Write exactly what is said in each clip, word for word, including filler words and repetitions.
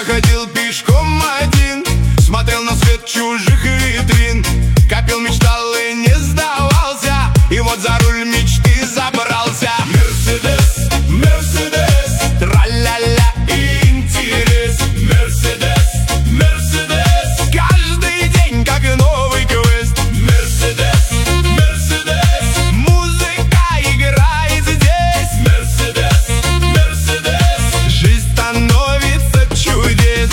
ходил пешком один, смотрел на свет чужих витрин, копил, мечтал и не сдавался, и вот за руль мечты забрался. Мерседес, Мерседес, тра-ля-ля и интерес. Мерседес, Мерседес, каждый день как новый квест. Мерседес, Мерседес, музыка играет здесь. Мерседес, Мерседес, жизнь становится чудес.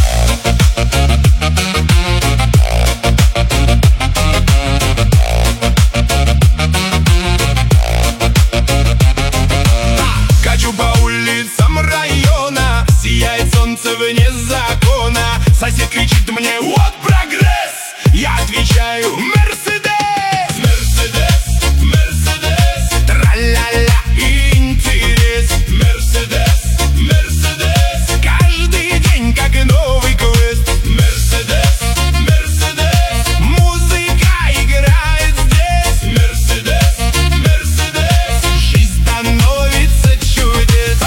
Качу по улицам района, сияет солнце вне закона. Сосед кричит мне: вот прогресс! Я отвечаю: Мерседес! Мерседес, Мерседес, тра-ля-ля и интерес. Мерседес, Мерседес, каждый день как новый квест. Мерседес, Мерседес, музыка играет здесь. Мерседес, Мерседес, жизнь становится чудес.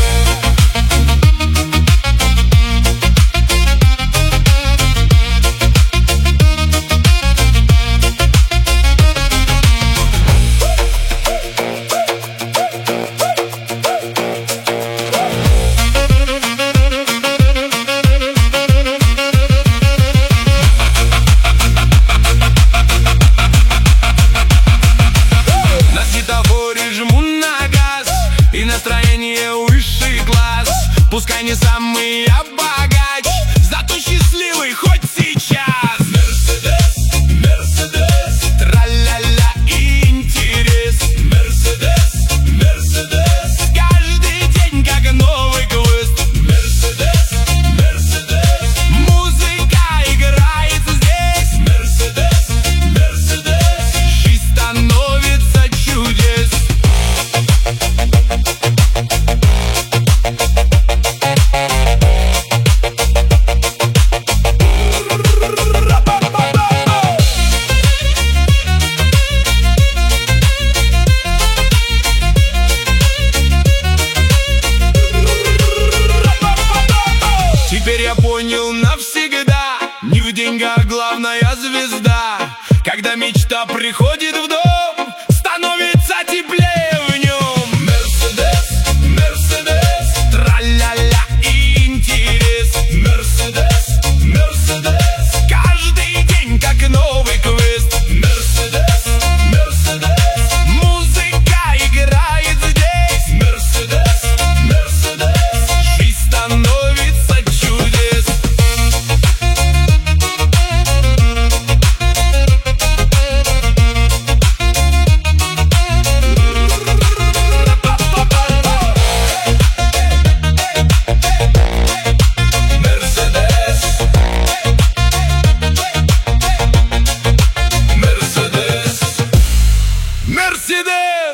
На светофоре жму на газ, и настроение высший класс. Пускай не самый я богач, зато счастливый хоть сейчас. Мерседес, Мерседес, тра-ля-ля и интерес. Мерседес, Мерседес, каждый день как новый квест. Мерседес, Мерседес, музыка играет здесь. Мерседес, Мерседес, жизнь становится чудес. Теперь я понял навсегда: не в деньгах главная звезда. Когда мечта приходит в дом, становится теплее в нем. Мерседес, Мерседес, тра-ля-ля и интерес. Мерседес, Мерседес, каждый день как новый квест. Мерседес, Мерседес, музыка играет здесь. Мерседес, Мерседес, жизнь становится чудес. Мерседес, Мерседес, Мерседес.